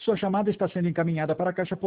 Sua chamada está sendo encaminhada para a caixa